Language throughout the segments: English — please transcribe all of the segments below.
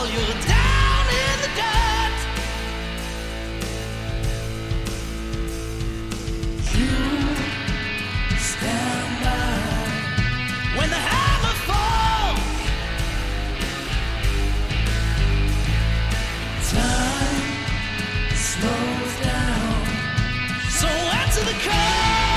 you're down in the dirt. You stand by when the hammer falls. Time slows down. So answer the call.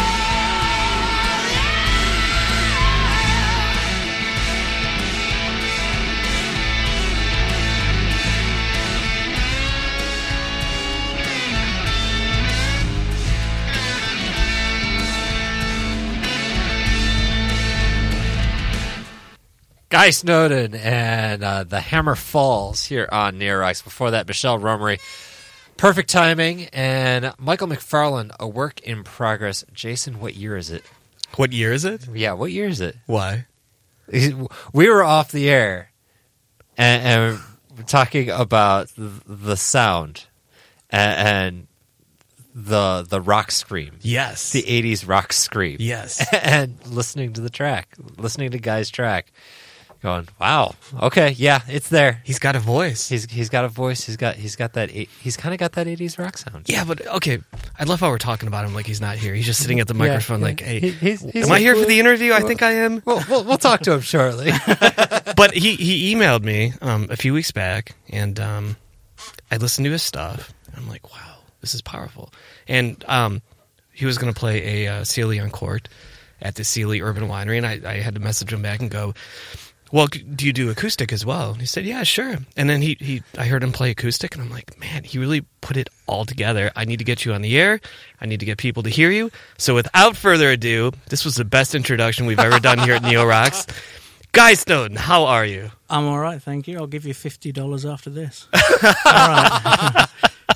Guy Snowden and The Hammer Falls here on Near Rocks. Before that, Michelle Romery. Perfect timing. And Michael McFarlane, A Work in Progress. Jason, what year is it? What year is it? Yeah, what year is it? Why? We were off the air and talking about the sound and the rock scream. Yes. The 80s rock scream. Yes. And listening to the track, listening to Guy's track. Going, wow, okay, yeah, it's there. He's got a voice. He's got a voice. He's got that. He's kind of got that 80s rock sound. Yeah, but okay, I love how we're talking about him like he's not here. He's just sitting at the microphone, like, "Hey, he's am I here for the interview? I think I am." We'll talk to him shortly. But he emailed me a few weeks back, and I listened to his stuff. And I'm like, wow, this is powerful. And he was going to play a Sealy on Court at the Sealy Urban Winery, and I had to message him back and go, well, do you do acoustic as well? And he said, yeah, sure. And then I heard him play acoustic, and I'm like, man, he really put it all together. I need to get you on the air. I need to get people to hear you. So without further ado, this was the best introduction we've ever done here at Neo Rocks. Guy Snowden, how are you? I'm all right, thank you. I'll give you $50 after this. All right.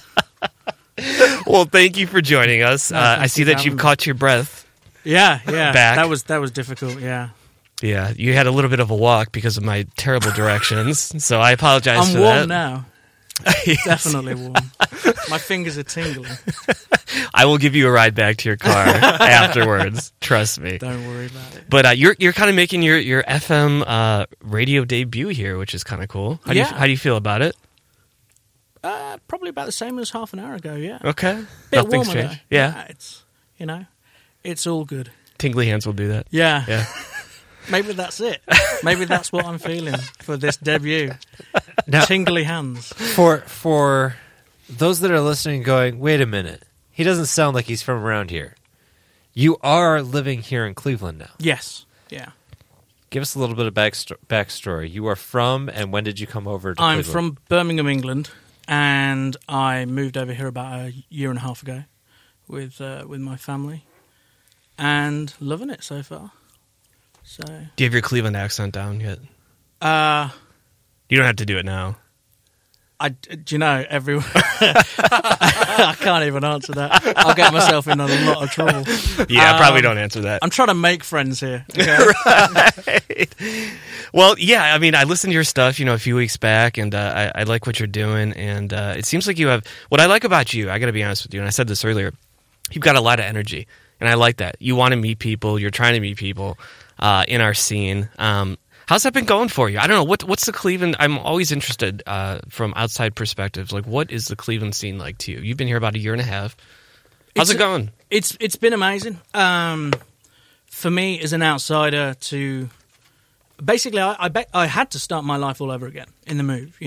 Well, thank you for joining us. No, I see that you've caught your breath. Yeah. Back. That was difficult, yeah. Yeah, you had a little bit of a walk because of my terrible directions, so I apologize for that. I'm warm now. Yes. Definitely warm. My fingers are tingling. I will give you a ride back to your car afterwards. Trust me. Don't worry about it. But you're kind of making your FM radio debut here, which is kind of cool. How do you feel about it? Probably about the same as half an hour ago, yeah. Okay. Bit Nothing's warmer, changed. though. Yeah. It's all good. Tingly hands will do that. Yeah. Maybe that's it. Maybe that's what I'm feeling for this debut. Now, tingly hands. For those that are listening going, wait a minute, he doesn't sound like he's from around here. You are living here in Cleveland now. Yes. Yeah. Give us a little bit of backstory. You are from, and when did you come over to Cleveland? I'm from Birmingham, England, and I moved over here about a year and a half ago with my family, and loving it so far. So, Do you have your Cleveland accent down yet? You don't have to do it now. Do you know, everyone... I can't even answer that. I'll get myself in a lot of trouble. Yeah, probably don't answer that. I'm trying to make friends here. Okay? Right. Well, yeah, I mean, I listened to your stuff, a few weeks back, and I like what you're doing, and it seems like you have... What I like about you, I got to be honest with you, and I said this earlier, you've got a lot of energy, and I like that. You want to meet people, you're trying to meet people in our scene. How's that been going for you? I don't know. What's the Cleveland... I'm always interested from outside perspectives. Like, what is the Cleveland scene like to you? You've been here about a year and a half. How's it going? It's been amazing. For me, as an outsider, to... Basically, I had to start my life all over again in the move.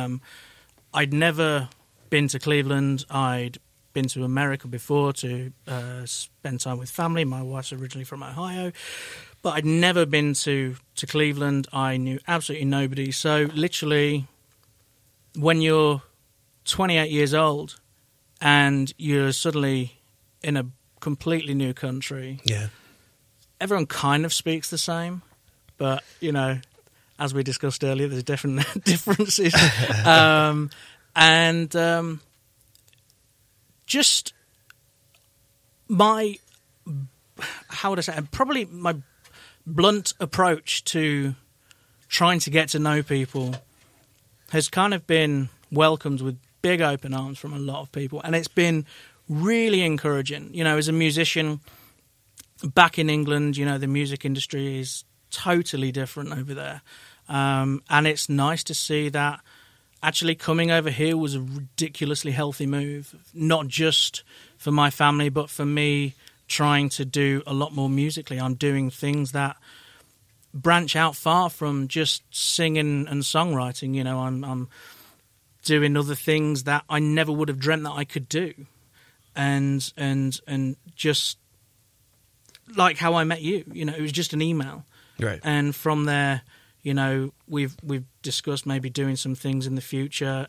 I'd never been to Cleveland. I'd been to America before to spend time with family. My wife's originally from Ohio. But I'd never been to Cleveland. I knew absolutely nobody. So literally, when you're 28 years old and you're suddenly in a completely new country, everyone kind of speaks the same. But, as we discussed earlier, there's different differences. Just my, how would I say it? Probably my blunt approach to trying to get to know people has kind of been welcomed with big open arms from a lot of people, and it's been really encouraging. As a musician back in England, the music industry is totally different over there, and it's nice to see that actually coming over here was a ridiculously healthy move, not just for my family, but for me trying to do a lot more musically. I'm doing things that branch out far from just singing and songwriting. You know, I'm doing other things that I never would have dreamt that I could do, and just like how I met you. You know, it was just an email, Right. and from there, you know, we've discussed maybe doing some things in the future.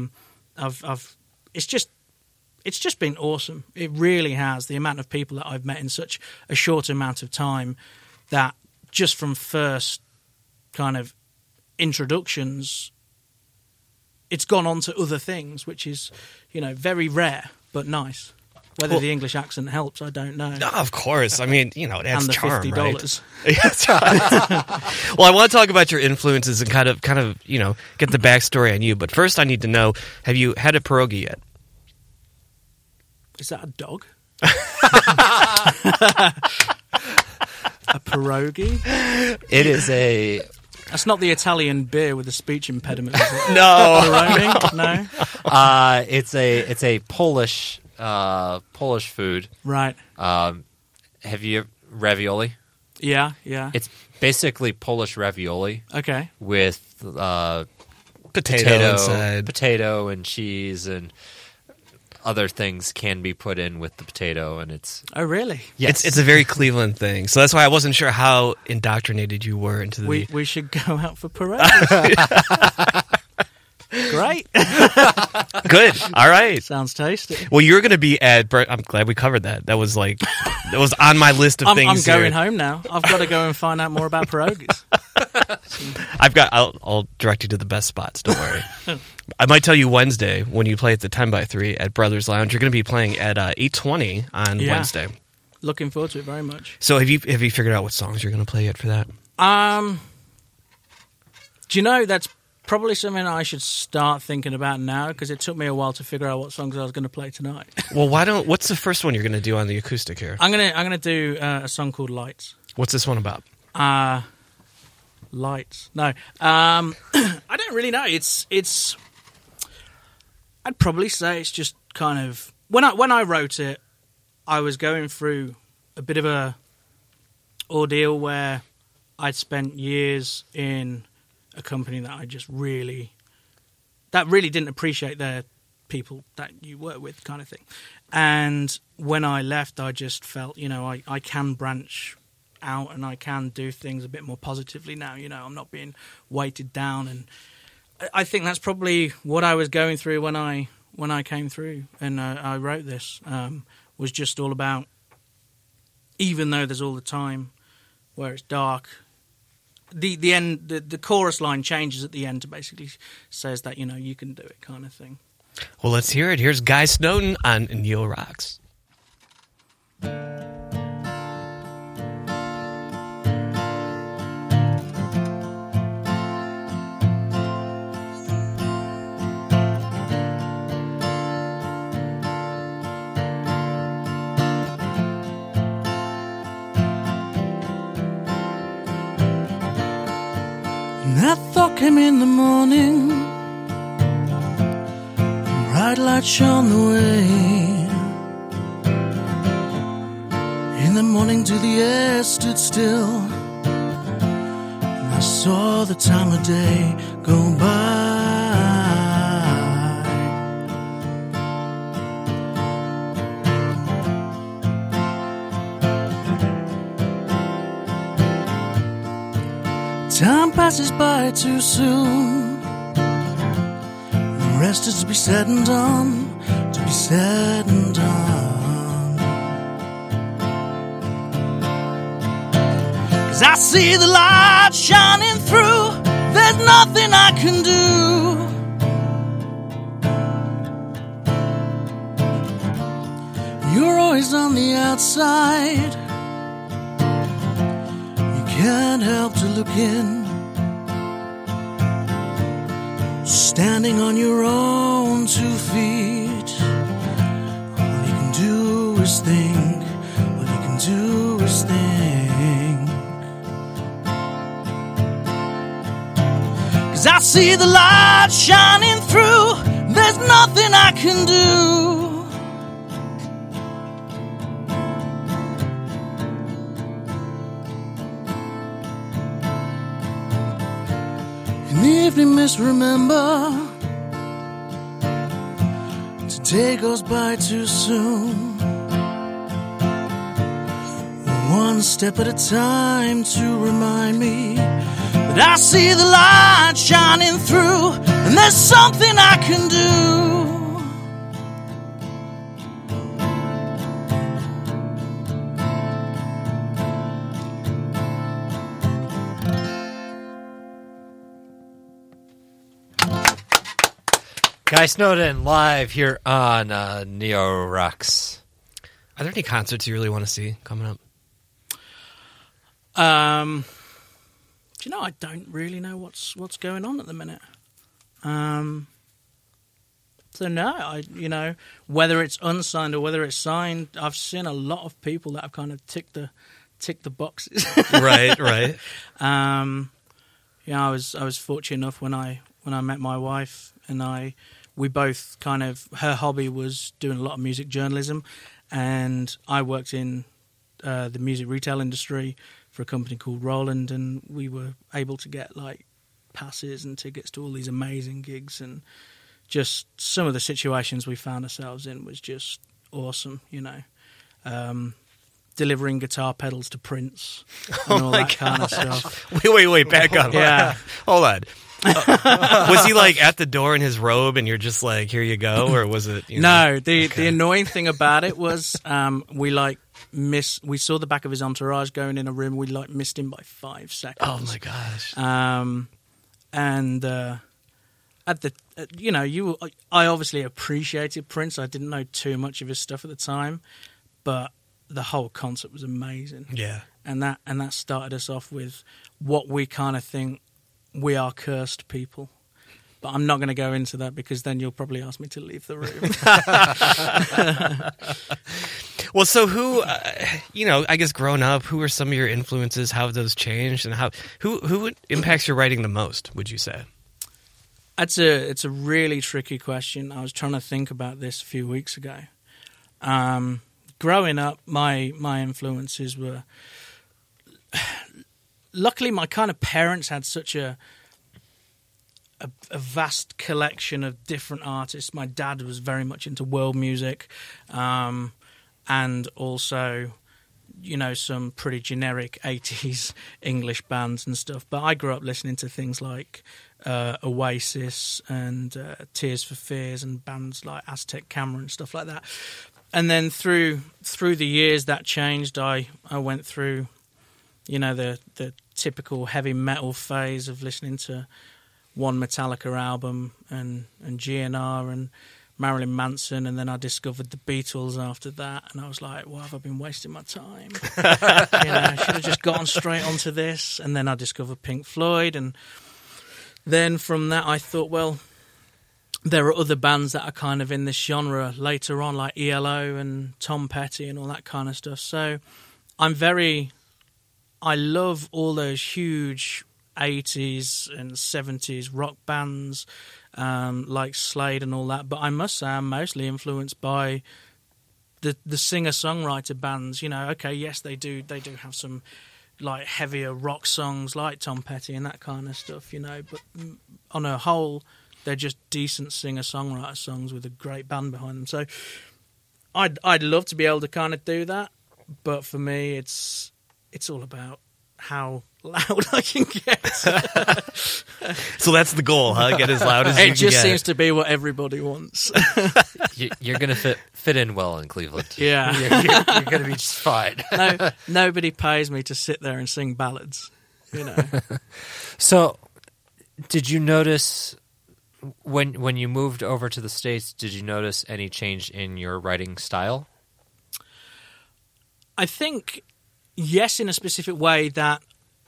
It's just been awesome. It really has. The amount of people that I've met in such a short amount of time, that just from first kind of introductions, it's gone on to other things, which is, you know, very rare but nice. Whether the English accent helps, I don't know. No, of course. I mean, you know, it adds And the charm, $50. right? Yes. Well, I want to talk about your influences and kind of, you know, get the backstory on you. But first, I need to know: have you had a pierogi yet? Is that a dog? A pierogi? It is a That's not the Italian beer with the speech impediment, is it? No. Peroni? No? it's a Polish food. Right. Have you ravioli? Yeah, yeah. It's basically Polish ravioli Okay. with Potato inside. potato and cheese and other things can be put in with the potato, and it's Oh, really? yes, It's a very Cleveland thing, so that's why I wasn't sure how indoctrinated you were into the. We should go out for parade. Great. Good. All right. Sounds tasty. Well, you're going to be at. I'm glad we covered that. That was on my list of I'm things. going here. home now. I've got to go and find out more about pierogies. I'll direct you to the best spots. Don't worry. I might tell you Wednesday when you play at the 10x3 at Brothers Lounge. You're going to be playing at 8:20 on Yeah. Wednesday. Looking forward to it very much. So have you figured out what songs you're going to play yet for that? Do you know, that's probably something I should start thinking about now, because it took me a while to figure out what songs I was going to play tonight. Well, what's the first one you're going to do on the acoustic here? I'm gonna do a song called Lights. What's this one about? Lights. No, I don't really know. It's. I'd probably say it's just kind of when I wrote it, I was going through a bit of a ordeal where I'd spent years in a company that I just really didn't appreciate their people that you work with, kind of thing. And when I left, I just felt, you know, I can branch out and I can do things a bit more positively now. You know, I'm not being weighted down, and I think that's probably what I was going through when I came through and I wrote this. Was just all about, even though there's all the time where it's dark, the end, the chorus line changes at the end to basically says that, you know, you can do it, kind of thing. Well, let's hear it. Here's Guy Snowden on Neo Rocks. That thought came in the morning, bright light shone the way. In the morning till the air stood still, and I saw the time of day go by. Time passes by too soon. The rest is to be said and done, to be said and done. 'Cause I see the light shining through, there's nothing I can do. You're always on the outside, can't help to look in. Standing on your own 2 feet, all you can do is think. All you can do is think. 'Cause I I see the light shining through. There's nothing I can do. An evening mist, remember to take us by too soon. One step at a time to remind me that I see the light shining through, and there's something I can do. Guy Snowden live here on Neo Rocks. Are there any concerts you really want to see coming up? Do you know, I don't really know what's going on at the minute. So no, whether it's unsigned or whether it's signed, I've seen a lot of people that have kind of ticked the boxes. Right. I was fortunate enough when I met my wife, and we both kind of, her hobby was doing a lot of music journalism, and I worked in the music retail industry for a company called Roland, and we were able to get like passes and tickets to all these amazing gigs, and just some of the situations we found ourselves in was just awesome, delivering guitar pedals to Prince and all that kind of stuff. Wait, back up. Yeah. Hold on. Was he like at the door in his robe and you're just like, here you go? Or was it? No, the annoying thing about it was we saw the back of his entourage going in a room. We missed him by 5 seconds. Oh my gosh. I obviously appreciated Prince. I didn't know too much of his stuff at the time, but the whole concert was amazing. Yeah. And that started us off with what we kind of think we are cursed people. But I'm not going to go into that because then you'll probably ask me to leave the room. Well, so who, I guess growing up, who are some of your influences? How have those changed? And who impacts your writing the most, would you say? It's a really tricky question. I was trying to think about this a few weeks ago. Growing up, my influences were... Luckily, my kind of parents had such a vast collection of different artists. My dad was very much into world music, and also, some pretty generic 80s English bands and stuff. But I grew up listening to things like Oasis and Tears for Fears and bands like Aztec Camera and stuff like that. And then through the years, that changed. I went through, the typical heavy metal phase of listening to one Metallica album and GNR and Marilyn Manson, and then I discovered the Beatles after that, and I was like, why have I been wasting my time? I should have just gone straight onto this. And then I discovered Pink Floyd, and then from that I thought, well, there are other bands that are kind of in this genre later on, like ELO and Tom Petty and all that kind of stuff. So I love all those huge 80s and 70s rock bands like Slade and all that, but I must say I'm mostly influenced by the singer-songwriter bands. Okay, yes, they do have some like heavier rock songs like Tom Petty and that kind of stuff, but on a whole, they're just decent singer-songwriter songs with a great band behind them. So I'd love to be able to kind of do that, but for me, it's all about how loud I can get. So that's the goal, huh? Get as loud as you can get. It just seems to be what everybody wants. You're going to fit in well in Cleveland. Yeah. You're going to be just fine. Nobody pays me to sit there and sing ballads, So, did you notice when you moved over to the States, did you notice any change in your writing style? I think, yes, in a specific way that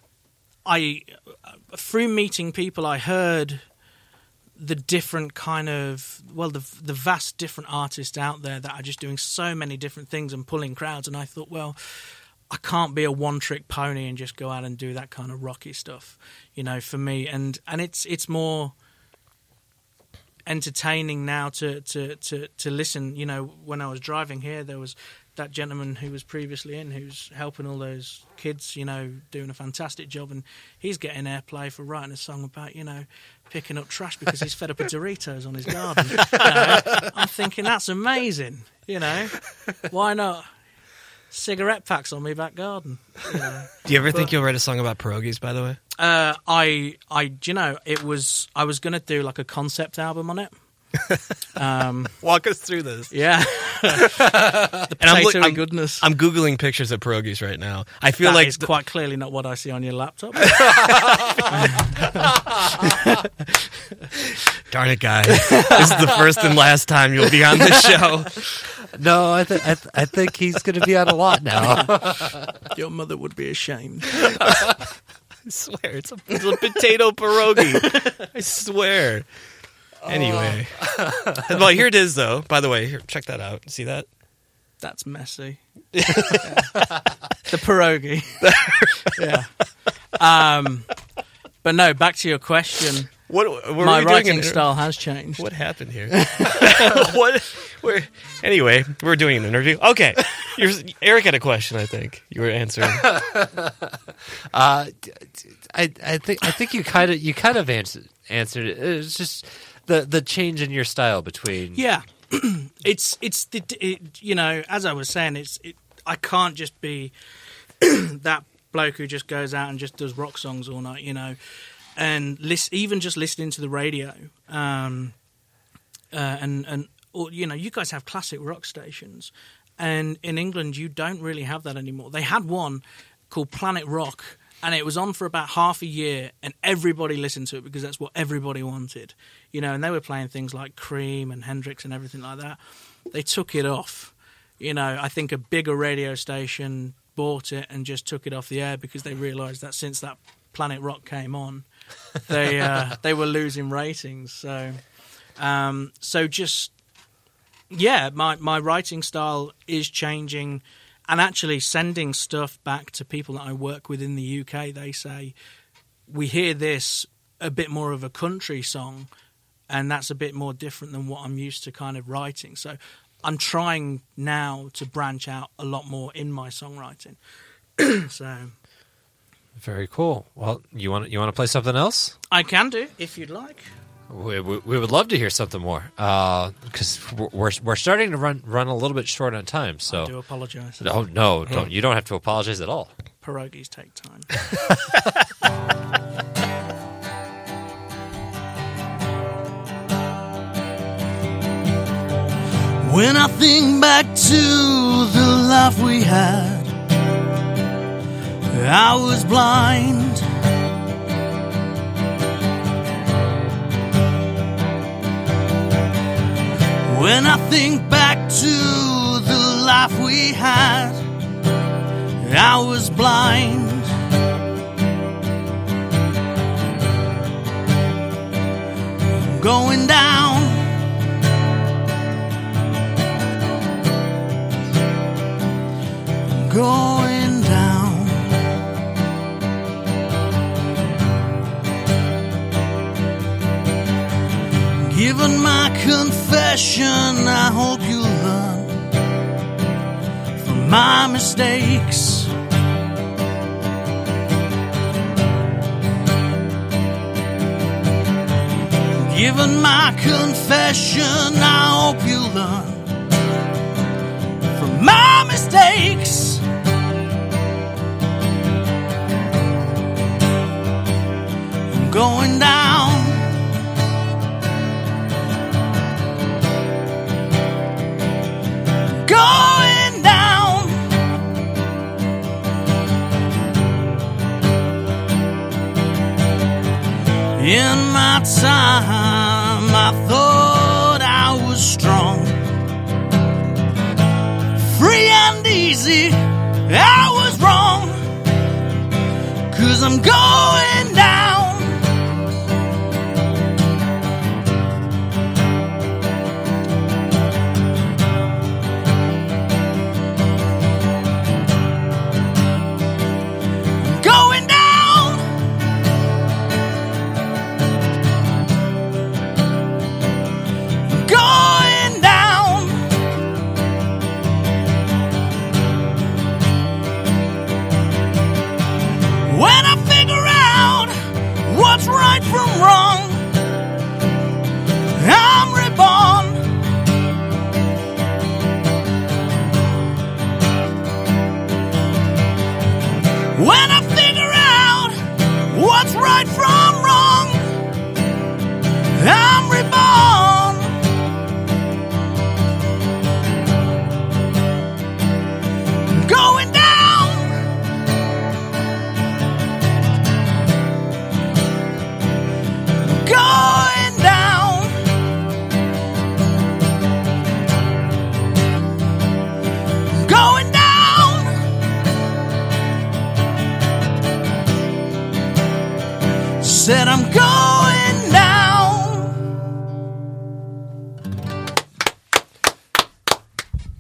through meeting people, I heard the different kind of, the vast different artists out there that are just doing so many different things and pulling crowds. And I thought, well, I can't be a one-trick pony and just go out and do that kind of rocky stuff, for me. And it's more entertaining now to listen. When I was driving here, there was that gentleman who was previously in, who's helping all those kids, doing a fantastic job, and he's getting airplay for writing a song about, picking up trash because he's fed up with Doritos on his garden. I'm thinking, that's amazing, Why not? Cigarette packs on my back garden. Do you ever think you'll write a song about pierogies, by the way? I was going to do like a concept album on it. Walk us through this. Yeah. The potato goodness. I'm Googling pictures of pierogies right now. I feel that like is quite clearly not what I see on your laptop. Darn it, guys. This is the first and last time you'll be on this show. No, I think he's going to be on a lot now. Your mother would be ashamed. I swear, it's a potato pierogi. I swear. Anyway. Well, here it is, though. By the way, here, check that out. See that? That's messy. Yeah. The pierogi. Yeah. But no, back to your question. My writing style has changed. What happened here? Anyway, we're doing an interview. Okay. Eric had a question, I think. You were answering. I think you kind of answered it. It's just the change in your style between. Yeah. It's as I was saying, I can't just be that bloke who just goes out and just does rock songs all night, and even just listening to the radio, and you guys have classic rock stations, and in England you don't really have that anymore. They had one called Planet Rock, and it was on for about half a year, and everybody listened to it because that's what everybody wanted, and they were playing things like Cream and Hendrix and everything like that. They took it off. I think a bigger radio station bought it and just took it off the air because they realised that since that Planet Rock came on, they were losing ratings. So my writing style is changing, and actually sending stuff back to people that I work with in the UK. They say, we hear this a bit more of a country song, and that's a bit more different than what I'm used to kind of writing. So I'm trying now to branch out a lot more in my songwriting. So very cool. Well, you want to play something else? I can do if you'd like. We would love to hear something more because we're starting to run a little bit short on time. So I do apologize. No, don't. You don't have to apologize at all. Pierogies take time. When I think back to the life we had, I was blind. When I think back to the life we had, I was blind. I'm going down. I'm going down. Given my confession, I hope you learn from my mistakes. Given my confession, I hope you learn from my mistakes. I'm going down. Going down. In my time, I thought I was strong, free and easy. I was wrong, 'cause I'm going down.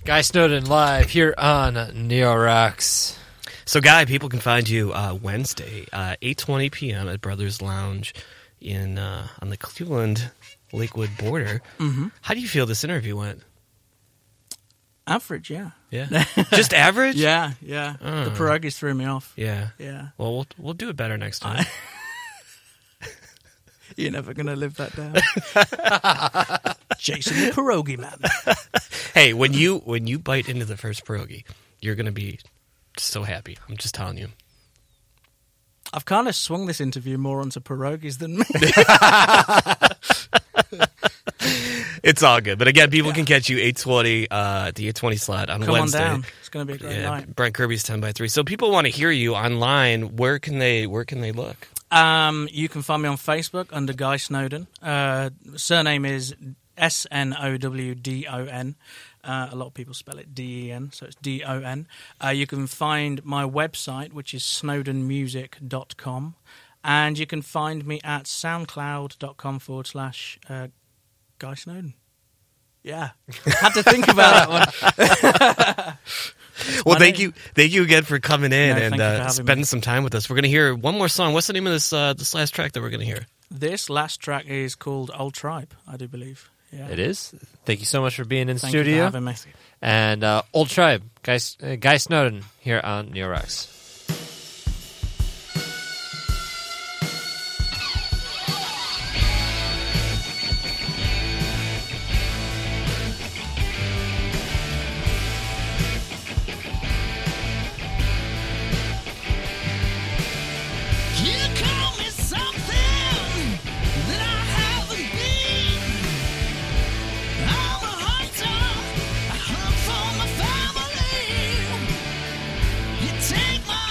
Guy Snowden live here on Neo Rocks. So, Guy, people can find you Wednesday, 8:20 p.m. at Brothers Lounge in on the Cleveland Lakewood border. Mm-hmm. How do you feel this interview went? Average, yeah. Yeah, just average. Yeah. The pierogies threw me off. Yeah. Yeah. Well, we'll do it better next time. You're never going to live that down. Jason the pierogi man. Hey, when you bite into the first pierogi, you're going to be so happy. I'm just telling you. I've kind of swung this interview more onto pierogies than me. It's all good. But again, people can catch you 8:20 the 8:20 slot on Come Wednesday. on down. It's going to be a great night. Brent Kirby's 10x3. So people want to hear you online. Where can they look? You can find me on Facebook under Guy Snowden. Surname is Snowdon. A lot of people spell it D-E-N, so it's D-O-N. You can find my website, which is snowdenmusic.com. And you can find me at soundcloud.com/Guy Snowden. Yeah. Had to think about that one. Well, thank you again for coming in thank you for having spending me. some time with us. We're going to hear one more song. What's the name of this last track that we're going to hear? This last track is called Old Tribe, I do believe. Yeah. It is. Thank you so much for being in Thank you for studio. having me. And Old Tribe, Guy Snowden here on Neo Rocks. You call me something that I haven't been. I'm a hunter, I hunt for my family. You take my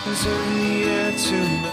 is in the air tonight.